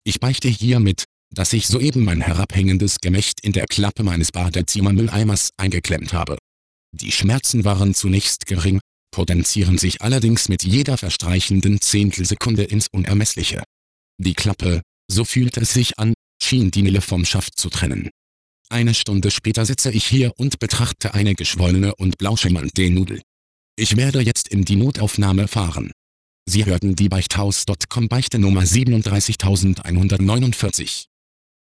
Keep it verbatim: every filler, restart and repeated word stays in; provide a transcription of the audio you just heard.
Ich beichte hiermit, dass ich soeben mein herabhängendes Gemächt in der Klappe meines Badezimmermülleimers eingeklemmt habe. Die Schmerzen waren zunächst gering, potenzieren sich allerdings mit jeder verstreichenden Zehntelsekunde ins Unermessliche. Die Klappe, so fühlte es sich an, schien die Nille vom Schaft zu trennen. Eine Stunde später sitze ich hier und betrachte eine geschwollene und blau schimmernde Nudel. Ich werde jetzt in die Notaufnahme fahren. Sie hörten die Beichthaus Punkt com Beichte Nummer siebenunddreißigtausendeinhundertneunundvierzig.